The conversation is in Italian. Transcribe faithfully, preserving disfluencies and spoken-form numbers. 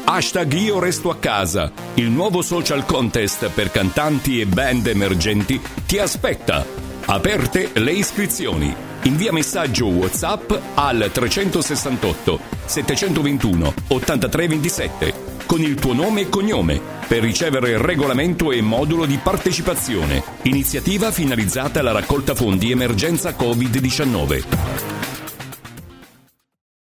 Hashtag Io Resto a Casa, il nuovo social contest per cantanti e band emergenti, ti aspetta. Aperte le iscrizioni. Invia messaggio WhatsApp al trecentosessantotto settecentoventuno ottantatré ventisette con il tuo nome e cognome per ricevere regolamento e modulo di partecipazione. Iniziativa finalizzata alla raccolta fondi emergenza covid diciannove.